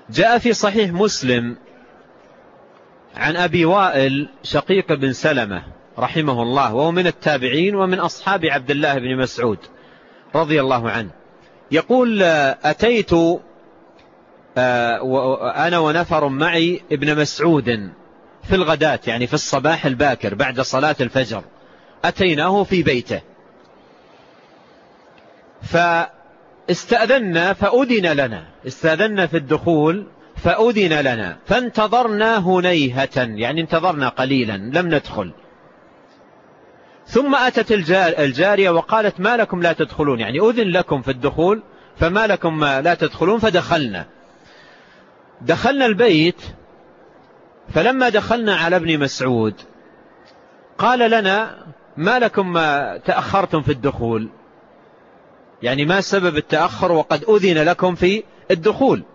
جاء في صحيح مسلم عن أبي وائل شقيق بن سلمة رحمه الله، وهو من التابعين ومن أصحاب عبد الله بن مسعود رضي الله عنه، يقول: أتيت أنا ونفر معي ابن مسعود في الغداة، يعني في الصباح الباكر بعد صلاة الفجر، أتيناه في بيته فاستأذنا فأذن لنا، استأذنا في الدخول فأذن لنا، فانتظرنا هنيهة، يعني انتظرنا قليلا لم ندخل. ثم أتت الجارية وقالت: ما لكم لا تدخلون، يعني أذن لكم في الدخول فما لكم لا تدخلون. دخلنا البيت، فلما دخلنا على ابن مسعود قال لنا: ما لكم تأخرتم في الدخول، يعني ما سبب التأخر وقد أذن لكم في الدخول؟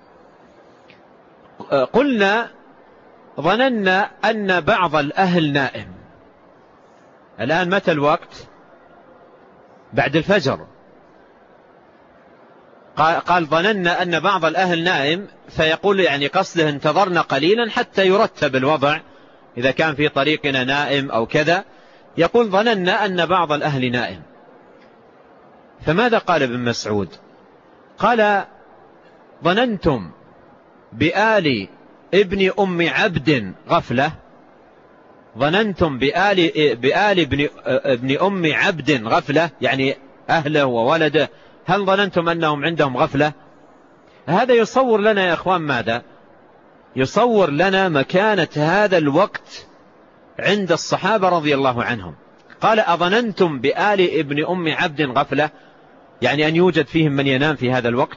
قلنا: ظننا أن بعض الأهل نائم. الآن متى الوقت؟ بعد الفجر. قال: ظننا أن بعض الأهل نائم، فيقول يعني قصده انتظرنا قليلا حتى يرتب الوضع إذا كان في طريقنا نائم أو كذا، يقول: ظننا أن بعض الأهل نائم. فماذا قال ابن مسعود؟ قال: ظننتم بآل ابن أم عبد غفلة، ظننتم بآل ابن أم عبد غفلة، يعني أهله وولده، هل ظننتم أنهم عندهم غفلة؟ هذا يصور لنا يا إخوان ماذا؟ يصور لنا مكانة هذا الوقت عند الصحابة رضي الله عنهم. قال: أظننتم بآل ابن أم عبد غفلة، يعني أن يوجد فيهم من ينام في هذا الوقت.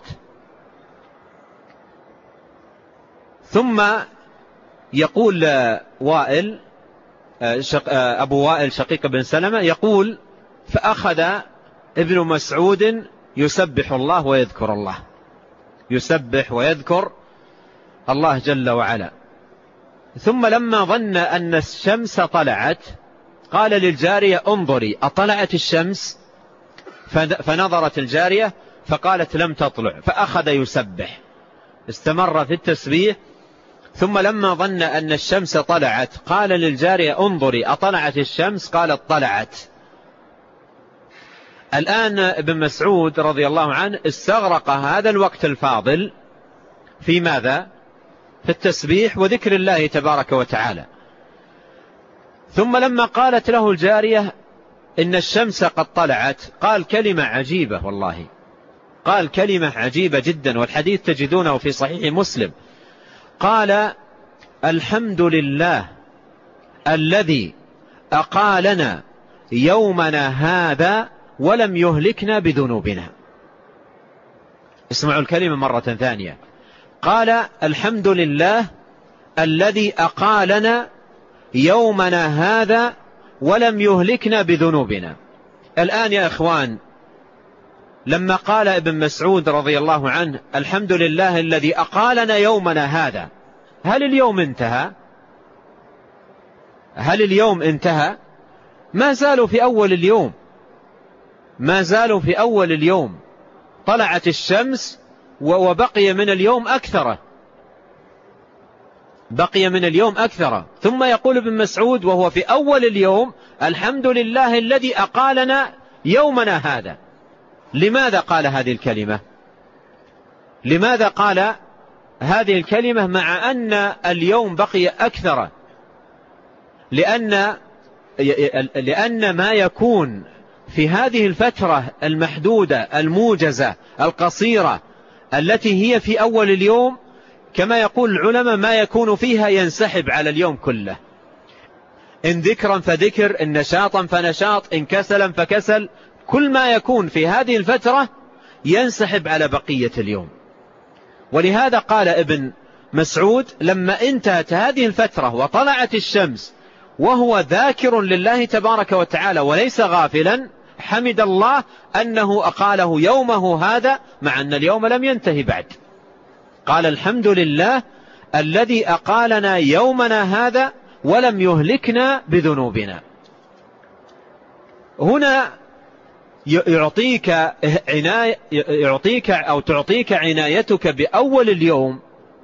ثم يقول وائل أبو وائل شقيق بن سلمة يقول: فأخذ ابن مسعود يسبح الله ويذكر الله، يسبح ويذكر الله جل وعلا. ثم لما ظن أن الشمس طلعت قال للجارية: انظري أطلعت الشمس؟ فنظرت الجارية فقالت: لم تطلع، فأخذ يسبح، استمر في التسبيح. ثم لما ظن أن الشمس طلعت قال للجارية: انظري أطلعت الشمس؟ قالت: طلعت. الآن ابن مسعود رضي الله عنه استغرق هذا الوقت الفاضل في ماذا؟ في التسبيح وذكر الله تبارك وتعالى. ثم لما قالت له الجارية إن الشمس قد طلعت قال كلمة عجيبة، والله قال كلمة عجيبة جدا، والحديث تجدونه في صحيح مسلم. قال: الحمد لله الذي أقالنا يومنا هذا ولم يهلكنا بذنوبنا. اسمعوا الكلمة مرة ثانية. قال: الحمد لله الذي أقالنا يومنا هذا ولم يهلكنا بذنوبنا. الآن يا إخوان، لما قال ابن مسعود رضي الله عنه: الحمد لله الذي أقالنا يومنا هذا، هل اليوم انتهى؟ هل اليوم انتهى؟ ما زالوا في أول اليوم، ما زالوا في أول اليوم، طلعت الشمس وبقي من اليوم أكثر، بقي من اليوم أكثر. ثم يقول ابن مسعود وهو في أول اليوم: الحمد لله الذي أقالنا يومنا هذا. لماذا قال هذه الكلمة؟ لماذا قال هذه الكلمة مع أن اليوم بقي أكثر؟ لأن ما يكون في هذه الفترة المحدودة الموجزة القصيرة التي هي في أول اليوم، كما يقول العلماء، ما يكون فيها ينسحب على اليوم كله، إن ذكرا فذكر، إن نشاطا فنشاط، إن كسلا فكسل، كل ما يكون في هذه الفترة ينسحب على بقية اليوم. ولهذا قال ابن مسعود: لما انتهت هذه الفترة وطلعت الشمس وهو ذاكر لله تبارك وتعالى وليس غافلا، حمد الله أنه أقاله يومه هذا مع أن اليوم لم ينتهي بعد. قال: الحمد لله الذي أقالنا يومنا هذا ولم يهلكنا بذنوبنا. هنا يعطيك أو تعطيك عنايتك بأول اليوم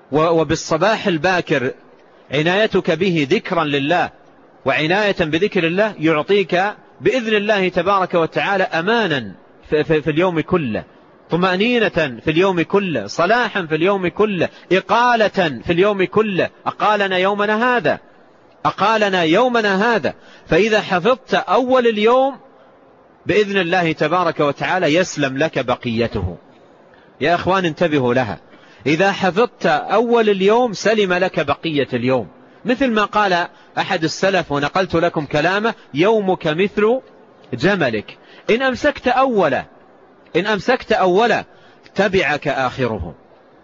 وبالصباح الباكر عنايتك به ذكرا لله وعناية بذكر الله يعطيك بإذن الله تبارك وتعالى أمانا في اليوم كله، طمأنينة في اليوم كله، صلاحا في اليوم كله، إقالة في اليوم كله. أقالنا يومنا هذا، أقالنا يومنا هذا. فإذا حفظت أول اليوم بإذن الله تبارك وتعالى يسلم لك بقيته. يا أخوان انتبهوا لها، إذا حفظت أول اليوم سلم لك بقية اليوم، مثل ما قال أحد السلف ونقلت لكم كلامه: يومك مثل جملك، إن أمسكت أولا تبعك آخره.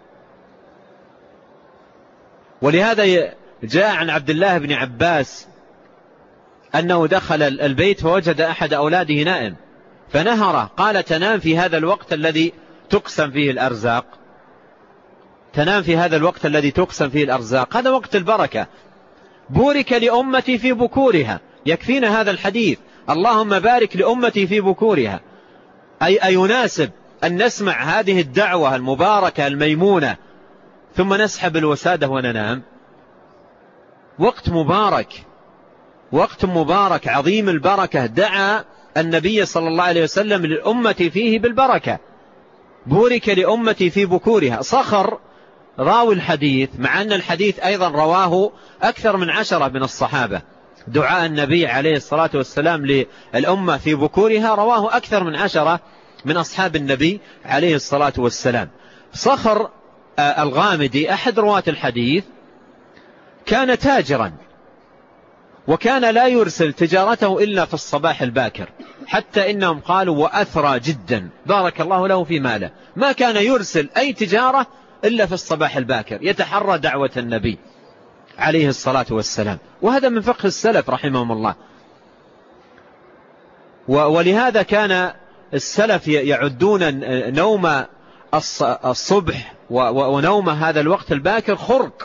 ولهذا جاء عن عبد الله بن عباس أنه دخل البيت فوجد أحد أولاده نائم فنهره، قال: تنام في هذا الوقت الذي تقسم فيه الأرزاق، تنام في هذا الوقت الذي تقسم فيه الأرزاق، هذا وقت البركة، بورك لأمتي في بكورها. يكفينا هذا الحديث: اللهم بارك لأمتي في بكورها. أي يناسب أن نسمع هذه الدعوة المباركة الميمونة ثم نسحب الوسادة وننام؟ وقت مبارك، وقت مبارك عظيم البركة، دعا النبي صلى الله عليه وسلم للأمة فيه بالبركة: بورك لأمتي في بكورها. صخر راوي الحديث، مع أن الحديث أيضا رواه أكثر من 10 من الصحابة، دعاء النبي عليه الصلاة والسلام للأمة في بكورها رواه أكثر من 10 من أصحاب النبي عليه الصلاة والسلام. صخر الغامدي أحد رواة الحديث كان تاجرا، وكان لا يرسل تجارته إلا في الصباح الباكر، حتى إنهم قالوا: وأثرى جدا، بارك الله له في ماله، ما كان يرسل أي تجارة إلا في الصباح الباكر، يتحرى دعوة النبي عليه الصلاة والسلام. وهذا من فقه السلف رحمهم الله. ولهذا كان السلف يعدون نوم الصبح ونوم هذا الوقت الباكر خرق،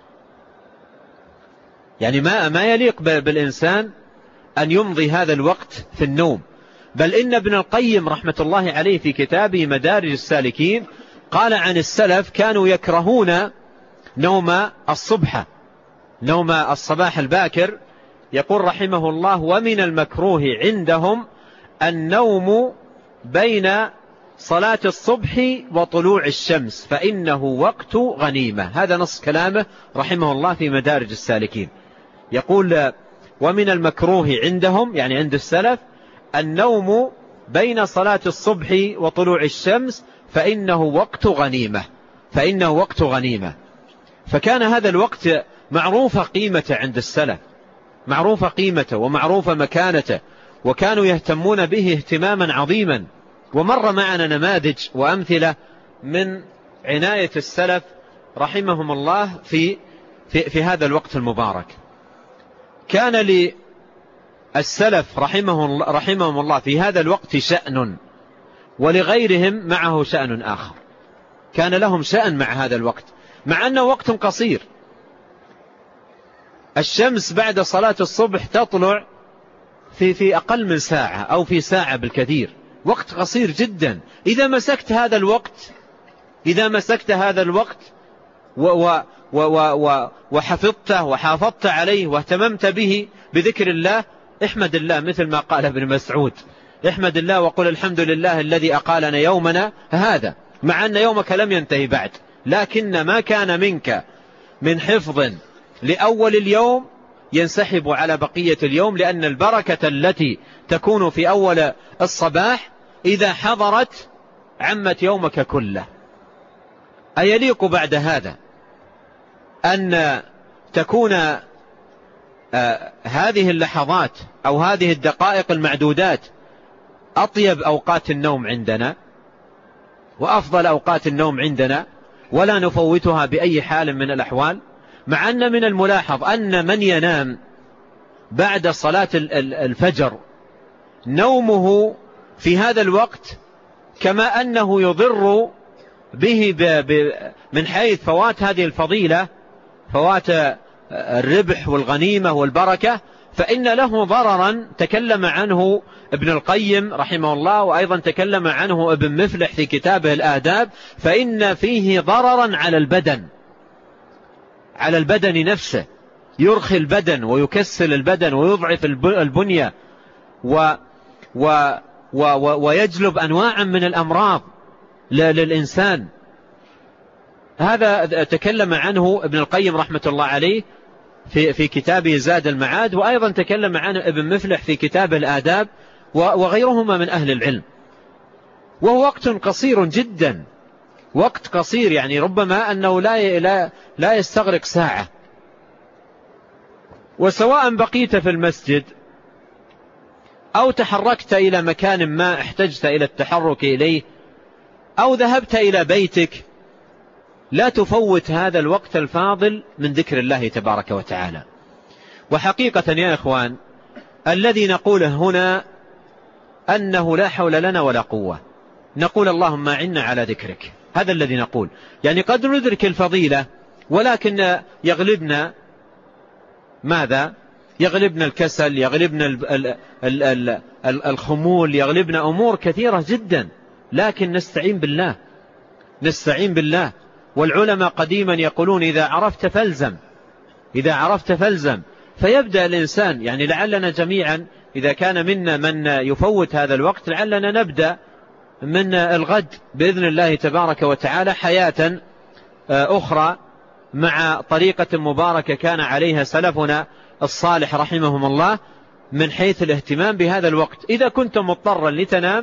يعني ما يليق بالإنسان أن يمضي هذا الوقت في النوم. بل إن ابن القيم رحمة الله عليه في كتابه مدارج السالكين قال عن السلف: كانوا يكرهون نوم الصبح، نوم الصباح الباكر. يقول رحمه الله: ومن المكروه عندهم النوم بين صلاة الصبح وطلوع الشمس فإنه وقت غنيمة. هذا نص كلامه رحمه الله في مدارج السالكين. يقول: ومن المكروه عندهم، يعني عند السلف، النوم بين صلاة الصبح وطلوع الشمس فإنه وقت غنيمة، فإنه وقت غنيمة. فكان هذا الوقت معروف قيمته عند السلف، معروف قيمته ومعروف مكانته، وكانوا يهتمون به اهتماما عظيما. ومر معنا نماذج وأمثلة من عناية السلف رحمهم الله في هذا الوقت المبارك. كان للسلف رحمهم الله في هذا الوقت شأن، ولغيرهم معه شأن آخر. كان لهم شأن مع هذا الوقت، مع أنه وقت قصير. الشمس بعد صلاة الصبح تطلع في أقل من ساعة أو في ساعة بالكثير، وقت قصير جدا. إذا مسكت هذا الوقت وحفظته وحافظت عليه واهتممت به بذكر الله، احمد الله، مثل ما قال ابن مسعود: احمد الله وقل الحمد لله الذي أقالنا يومنا هذا. مع أن يومك لم ينتهي بعد، لكن ما كان منك من حفظ لأول اليوم ينسحب على بقية اليوم، لأن البركة التي تكون في أول الصباح إذا حضرت عمت يومك كله. أيليق بعد هذا أن تكون هذه اللحظات أو هذه الدقائق المعدودات أطيب أوقات النوم عندنا وأفضل أوقات النوم عندنا، ولا نفوتها بأي حال من الأحوال؟ مع أن من الملاحظ أن من ينام بعد صلاة الفجر نومه في هذا الوقت كما أنه يضر به من حيث فوات هذه الفضيلة، فوات الربح والغنيمة والبركة، فإن له ضررا تكلم عنه ابن القيم رحمه الله، وأيضا تكلم عنه ابن مفلح في كتابه الآداب، فإن فيه ضررا على البدن، على البدن نفسه، يرخي البدن ويكسل البدن ويضعف البنية ويجلب أنواعا من الأمراض للإنسان. هذا تكلم عنه ابن القيم رحمة الله عليه في كتابه زاد المعاد، وأيضا تكلم عنه ابن مفلح في كتاب الآداب وغيرهما من أهل العلم. وهو وقت قصير جدا، وقت قصير، يعني ربما أنه لا يستغرق ساعة. وسواء بقيت في المسجد أو تحركت إلى مكان ما احتجت إلى التحرك إليه أو ذهبت إلى بيتك، لا تفوت هذا الوقت الفاضل من ذكر الله تبارك وتعالى. وحقيقة يا إخوان، الذي نقوله هنا أنه لا حول لنا ولا قوة، نقول اللهم أعنا على ذكرك، هذا الذي نقول. يعني قد ندرك الفضيلة ولكن يغلبنا ماذا؟ يغلبنا الكسل، يغلبنا الخمول، يغلبنا أمور كثيرة جدا، لكن نستعين بالله. والعلماء قديما يقولون إذا عرفت فالزم. فيبدأ الإنسان، يعني لعلنا جميعا إذا كان منا من يفوت هذا الوقت، لعلنا نبدأ من الغد بإذن الله تبارك وتعالى حياة أخرى مع طريقة مباركة كان عليها سلفنا الصالح رحمهم الله من حيث الاهتمام بهذا الوقت. إذا كنت مضطرا لتنام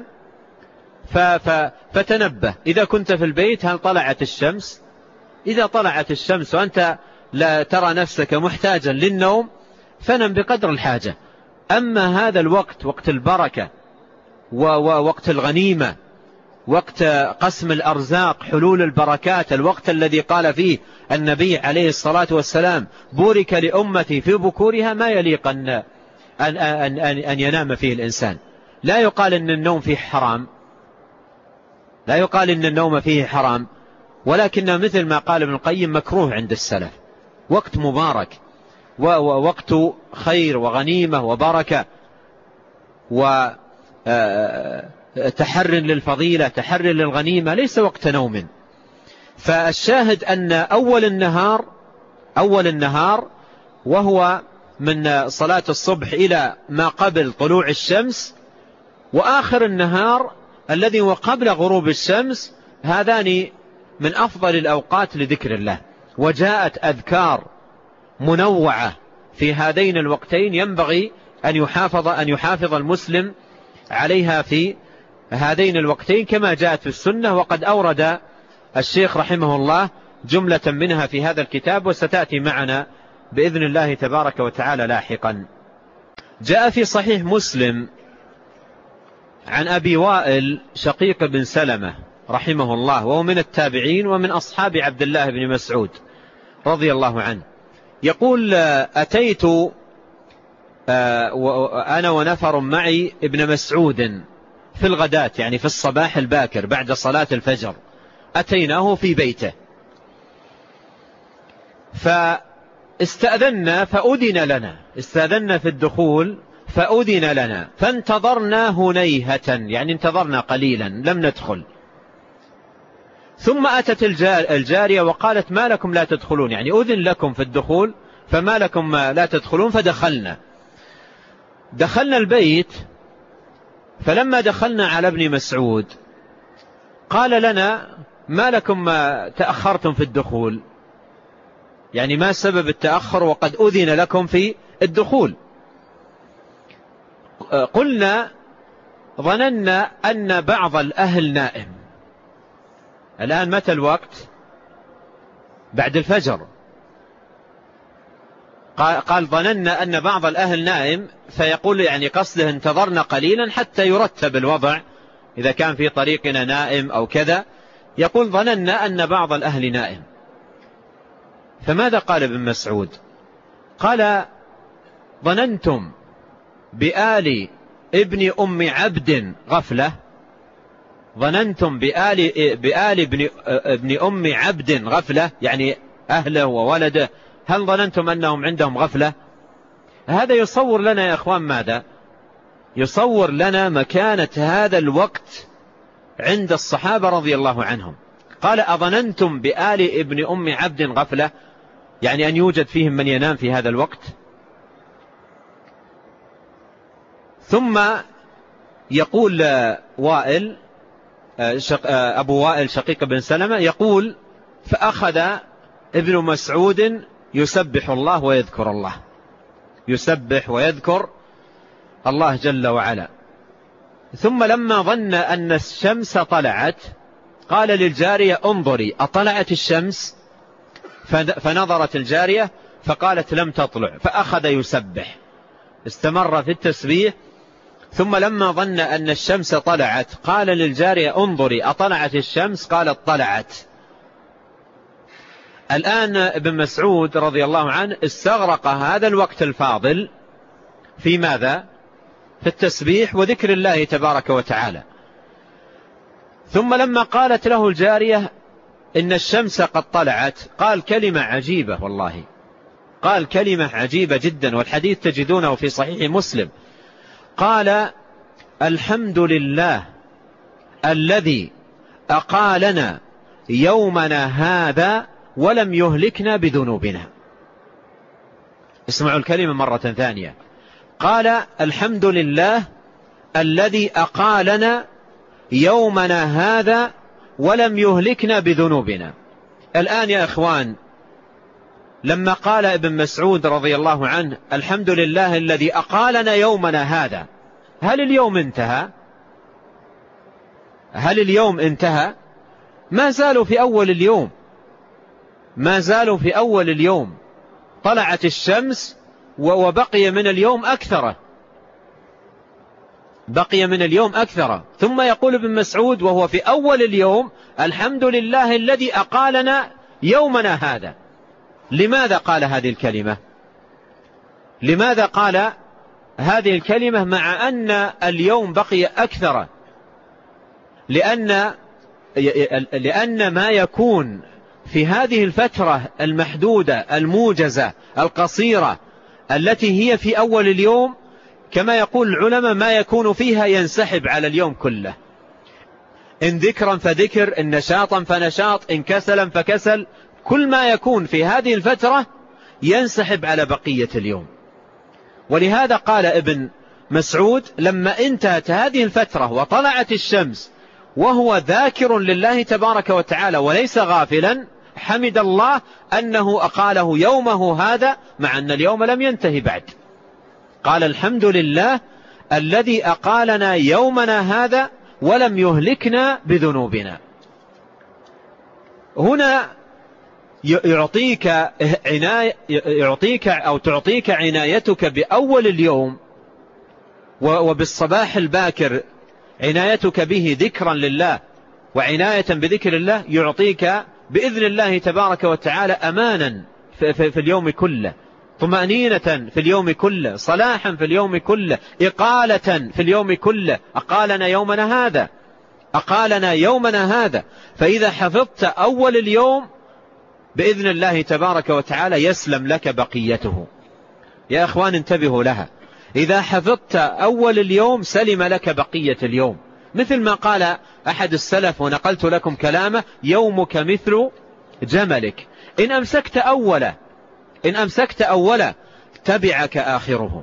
فتنبه. إذا كنت في البيت، هل طلعت الشمس؟ إذا طلعت الشمس وأنت لا ترى نفسك محتاجا للنوم، فنم بقدر الحاجة. أما هذا الوقت، وقت البركة ووقت الغنيمة، وقت قسم الأرزاق، حلول البركات، الوقت الذي قال فيه النبي عليه الصلاة والسلام بورك لأمتي في بكورها، ما يليق أن ينام فيه الإنسان. لا يقال إن النوم فيه حرام، لا يقال إن النوم فيه حرام، ولكن مثل ما قال ابن القيم مكروه عند السلف. وقت مبارك ووقت خير وغنيمة وبركة وتحر للفضيلة، تحر للغنيمة، ليس وقت نوم. فالشاهد أن أول النهار وهو من صلاة الصبح إلى ما قبل طلوع الشمس، وآخر النهار الذي هو قبل غروب الشمس، هذان من أفضل الأوقات لذكر الله. وجاءت أذكار منوعة في هذين الوقتين ينبغي أن يحافظ المسلم عليها في هذين الوقتين كما جاءت في السنة. وقد أورد الشيخ رحمه الله جملة منها في هذا الكتاب، وستأتي معنا بإذن الله تبارك وتعالى لاحقا. جاء في صحيح مسلم عن أبي وائل شقيق بن سلمة رحمه الله، وهو من التابعين ومن أصحاب عبد الله بن مسعود رضي الله عنه، يقول: أتيت أنا ونفر معي ابن مسعود في الغداة، يعني في الصباح الباكر بعد صلاة الفجر، أتيناه في بيته فاستأذنا فأذن لنا، استأذنا في الدخول فأذن لنا، فانتظرنا هنيهة، يعني انتظرنا قليلا لم ندخل. ثم أتت الجارية وقالت: ما لكم لا تدخلون؟ يعني أذن لكم في الدخول فما لكم لا تدخلون؟ فدخلنا البيت. فلما دخلنا على ابن مسعود قال لنا: ما لكم تأخرتم في الدخول؟ يعني ما سبب التأخر وقد أذن لكم في الدخول؟ قلنا: ظننا أن بعض الأهل نائم. الآن متى الوقت؟ بعد الفجر. قال: ظننا أن بعض الأهل نائم، فيقول يعني قصده انتظرنا قليلا حتى يرتب الوضع إذا كان في طريقنا نائم أو كذا. يقول: ظننا أن بعض الأهل نائم. فماذا قال ابن مسعود؟ قال: ظننتم بآل ابن أم عبد غفلة؟ ظننتم بآل ابن أم عبد غفلة، يعني أهله وولده، هل ظننتم أنهم عندهم غفلة؟ هذا يصور لنا يا أخوان ماذا؟ يصور لنا مكانة هذا الوقت عند الصحابة رضي الله عنهم. قال: أظننتم بآل ابن أم عبد غفلة؟ يعني أن يوجد فيهم من ينام في هذا الوقت. ثم يقول وائل أبو وائل شقيق بن سلمة يقول: فأخذ ابن مسعود يسبح الله ويذكر الله، يسبح ويذكر الله جل وعلا. ثم لما ظن أن الشمس طلعت قال للجارية: انظري أطلعت الشمس؟ فنظرت الجارية فقالت: لم تطلع. فأخذ يسبح، استمر في التسبيح. ثم لما ظن أن الشمس طلعت قال للجارية: انظري أطلعت الشمس؟ قالت: طلعت. الآن ابن مسعود رضي الله عنه استغرق هذا الوقت الفاضل في ماذا؟ في التسبيح وذكر الله تبارك وتعالى. ثم لما قالت له الجارية إن الشمس قد طلعت قال كلمة عجيبة، والله قال كلمة عجيبة جدا، والحديث تجدونه في صحيح مسلم. قال: الحمد لله الذي أقالنا يومنا هذا ولم يهلكنا بذنوبنا. اسمعوا الكلمة مرة ثانية. قال: الحمد لله الذي أقالنا يومنا هذا ولم يهلكنا بذنوبنا. الآن يا إخوان، لما قال ابن مسعود رضي الله عنه: الحمد لله الذي أقالنا يومنا هذا، هل اليوم انتهى؟ هل اليوم انتهى؟ ما زالوا في أول اليوم، ما زالوا في أول اليوم. طلعت الشمس وبقي من اليوم أكثر، بقي من اليوم أكثر. ثم يقول ابن مسعود وهو في أول اليوم: الحمد لله الذي أقالنا يومنا هذا. لماذا قال هذه الكلمة؟ لماذا قال هذه الكلمة مع أن اليوم بقي أكثر؟ لأن ما يكون في هذه الفترة المحدودة الموجزة القصيرة التي هي في أول اليوم، كما يقول العلماء، ما يكون فيها ينسحب على اليوم كله، إن ذكرا فذكر، إن نشاطا فنشاط، إن كسلا فكسل. كل ما يكون في هذه الفترة ينسحب على بقية اليوم. ولهذا قال ابن مسعود: لما انتهت هذه الفترة وطلعت الشمس وهو ذاكر لله تبارك وتعالى وليس غافلا، حمد الله أنه أقاله يومه هذا مع أن اليوم لم ينتهي بعد. قال: الحمد لله الذي أقالنا يومنا هذا ولم يهلكنا بذنوبنا. هنا يعطيك أو تعطيك عنايتك بأول اليوم وبالصباح الباكر، عنايتك به ذكرا لله وعناية بذكر الله، يعطيك بإذن الله تبارك وتعالى أمانا في اليوم كله، طمأنينة في اليوم كله، صلاحا في اليوم كله، إقالة في اليوم كله. أقالنا يومنا هذا، أقالنا يومنا هذا. فإذا حفظت أول اليوم بإذن الله تبارك وتعالى يسلم لك بقيته. يا أخوان انتبهوا لها، إذا حفظت أول اليوم سلم لك بقية اليوم. مثل ما قال أحد السلف ونقلت لكم كلامه: يومك مثل جملك، إن أمسكت أوله تبعك آخره.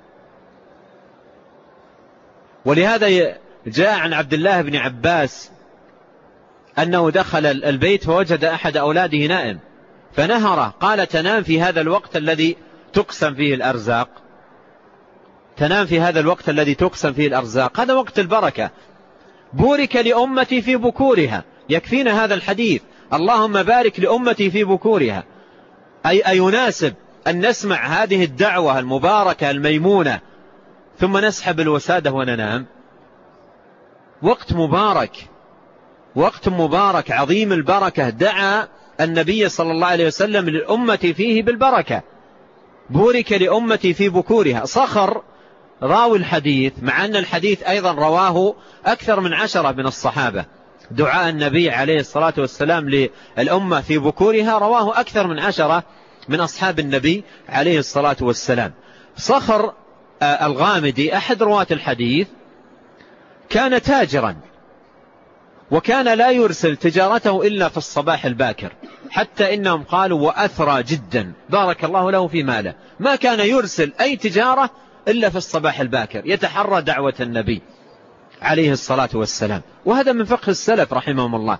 ولهذا جاء عن عبد الله بن عباس أنه دخل البيت فوجد أحد أولاده نائم فنهره، قال: تنام في هذا الوقت الذي تقسم فيه الأرزاق، تنام في هذا الوقت الذي تقسم فيه الأرزاق، هذا وقت البركة. بورك لأمتي في بكورها، يكفينا هذا الحديث: اللهم بارك لأمتي في بكورها. أي يناسب أن نسمع هذه الدعوة المباركة الميمونة ثم نسحب الوسادة وننام. وقت مبارك، وقت مبارك عظيم البركة، دعا النبي صلى الله عليه وسلم للأمة فيه بالبركة. بورك لأمتي في بكورها. صخر راوي الحديث، مع أن الحديث أيضا رواه أكثر من 10 من الصحابة، دعاء النبي عليه الصلاة والسلام للأمة في بكورها رواه أكثر من 10 من أصحاب النبي عليه الصلاة والسلام. صخر الغامدي أحد رواة الحديث كان تاجرا، وكان لا يرسل تجارته إلا في الصباح الباكر، حتى إنهم قالوا وأثرى جدا بارك الله له في ماله، ما كان يرسل أي تجارة إلا في الصباح الباكر، يتحرى دعوة النبي عليه الصلاة والسلام. وهذا من فقه السلف رحمهم الله.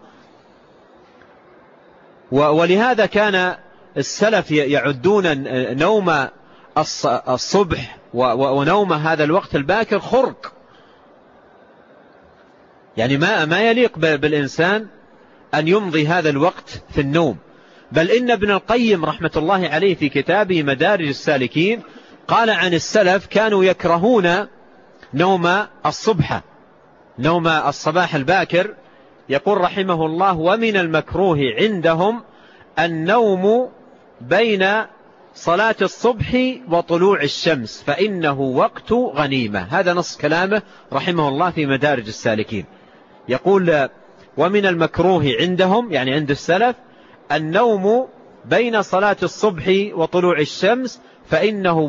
ولهذا كان السلف يعدون نوم الصبح ونوم هذا الوقت الباكر خرق، يعني ما يليق بالإنسان أن يمضي هذا الوقت في النوم. بل إن ابن القيم رحمة الله عليه في كتابه مدارج السالكين قال عن السلف كانوا يكرهون نوم الصباح الباكر. يقول رحمه الله: ومن المكروه عندهم النوم بين صلاة الصبح وطلوع الشمس فإنه وقت غنيمة. هذا نص كلامه رحمه الله في مدارج السالكين. يقول: ومن المكروه عندهم، يعني عند السلف، النوم بين صلاة الصبح وطلوع الشمس فإنه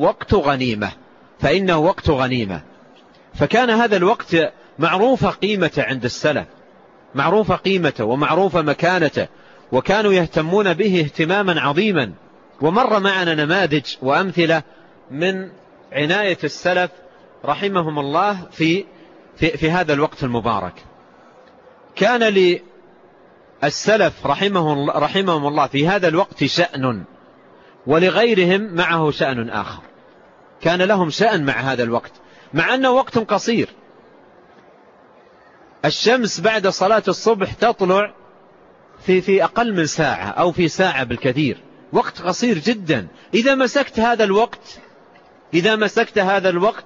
وقت غنيمة. فكان هذا الوقت معروف قيمته عند السلف، معروف قيمته ومعروف مكانته، وكانوا يهتمون به اهتماما عظيما. ومر معنا نماذج وأمثلة من عناية السلف رحمهم الله في هذا الوقت المبارك. كان للسلف رحمهم الله في هذا الوقت شأن، ولغيرهم معه شأن آخر. كان لهم شأن مع هذا الوقت، مع أنه وقت قصير. الشمس بعد صلاة الصبح تطلع في أقل من ساعة أو في ساعة بالكثير، وقت قصير جدا. إذا مسكت هذا الوقت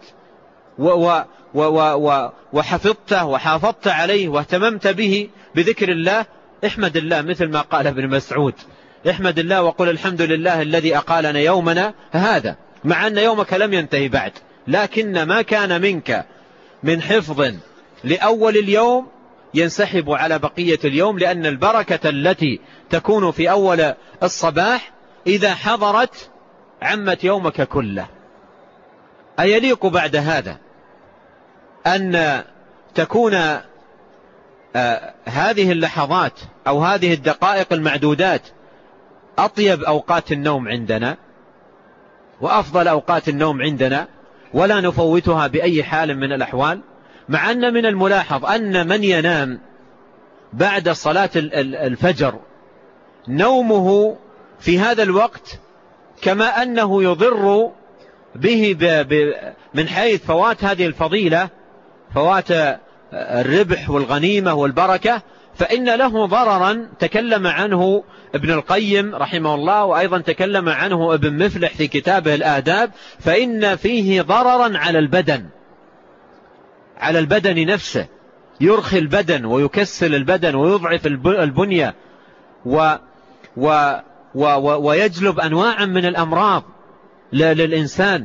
وحفظته وحافظت عليه واهتممت به بذكر الله، احمد الله، مثل ما قال ابن مسعود: احمد الله وقل الحمد لله الذي أقالنا يومنا هذا، مع أن يومك لم ينتهي بعد، لكن ما كان منك من حفظ لأول اليوم ينسحب على بقية اليوم، لأن البركة التي تكون في أول الصباح إذا حضرت عمت يومك كله. أيليق بعد هذا أن تكون هذه اللحظات أو هذه الدقائق المعدودات أطيب أوقات النوم عندنا وأفضل أوقات النوم عندنا، ولا نفوتها بأي حال من الأحوال؟ مع أن من الملاحظ أن من ينام بعد صلاة الفجر نومه في هذا الوقت كما أنه يضر به من حيث فوات هذه الفضيلة، فوات الربح والغنيمة والبركة، فإن له ضررا تكلم عنه ابن القيم رحمه الله، وأيضا تكلم عنه ابن مفلح في كتابه الآداب، فإن فيه ضررا على البدن نفسه، يرخي البدن ويكسل البدن ويضعف البنية ويجلب أنواعا من الأمراض للإنسان.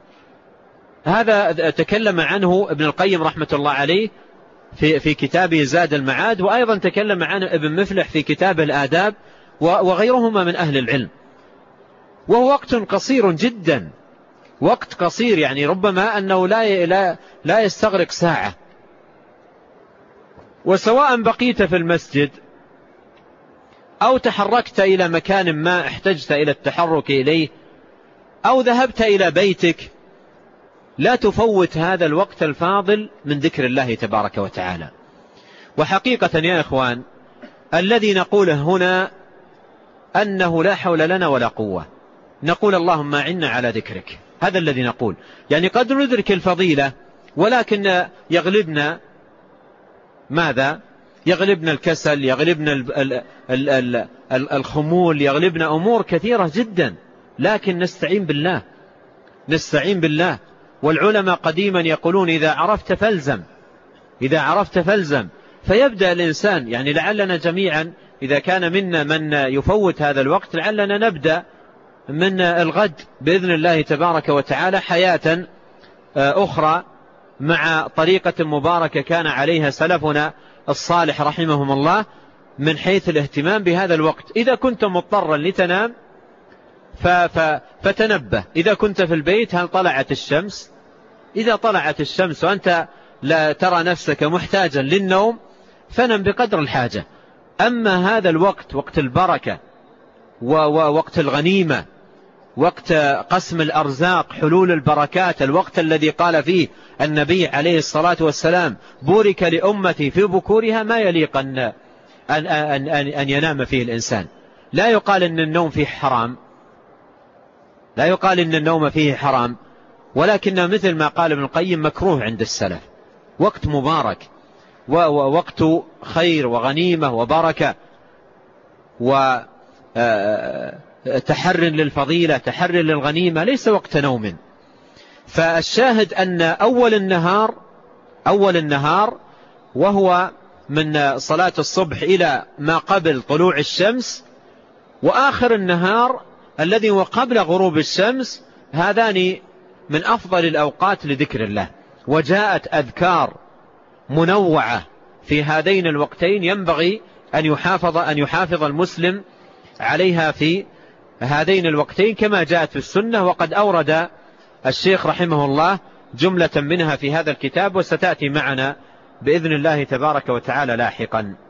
هذا تكلم عنه ابن القيم رحمة الله عليه في كتابه زاد المعاد، وأيضا تكلم عنه ابن مفلح في كتاب الآداب وغيرهما من أهل العلم. وهو وقت قصير جدا، وقت قصير، يعني ربما أنه لا يستغرق ساعة. وسواء بقيت في المسجد أو تحركت إلى مكان ما احتجت إلى التحرك إليه أو ذهبت إلى بيتك، لا تفوت هذا الوقت الفاضل من ذكر الله تبارك وتعالى. وحقيقة يا إخوان، الذي نقوله هنا أنه لا حول لنا ولا قوة، نقول اللهم أعنا على ذكرك، هذا الذي نقول. يعني قد ندرك الفضيلة، ولكن يغلبنا ماذا؟ يغلبنا الكسل، يغلبنا الخمول، يغلبنا أمور كثيرة جدا. لكن نستعين بالله. والعلماء قديما يقولون إذا عرفت فالزم. فيبدأ الإنسان، يعني لعلنا جميعا إذا كان منا من يفوت هذا الوقت، لعلنا نبدأ من الغد بإذن الله تبارك وتعالى حياة أخرى مع طريقة مباركة كان عليها سلفنا الصالح رحمهم الله من حيث الاهتمام بهذا الوقت. إذا كنت مضطرا لتنام فتنبه. إذا كنت في البيت، هل طلعت الشمس؟ إذا طلعت الشمس وأنت لا ترى نفسك محتاجا للنوم، فنم بقدر الحاجة. أما هذا الوقت، وقت البركة ووقت الغنيمة، وقت قسم الأرزاق، حلول البركات، الوقت الذي قال فيه النبي عليه الصلاة والسلام بورك لأمتي في بكورها، ما يليق أن ينام فيه الإنسان. لا يقال إن النوم فيه حرام، لا يقال إن النوم فيه حرام، ولكن مثل ما قال ابن القيم مكروه عند السلف. وقت مبارك ووقت خير وغنيمة وبركة وتحر للفضيلة، تحر للغنيمة، ليس وقت نوم. فالشاهد أن أول النهار وهو من صلاة الصبح إلى ما قبل طلوع الشمس، وآخر النهار الذي هو قبل غروب الشمس، هذان من أفضل الأوقات لذكر الله. وجاءت أذكار منوعة في هذين الوقتين ينبغي أن يحافظ المسلم عليها في هذين الوقتين كما جاءت في السنة. وقد أورد الشيخ رحمه الله جملة منها في هذا الكتاب، وستأتي معنا بإذن الله تبارك وتعالى لاحقا.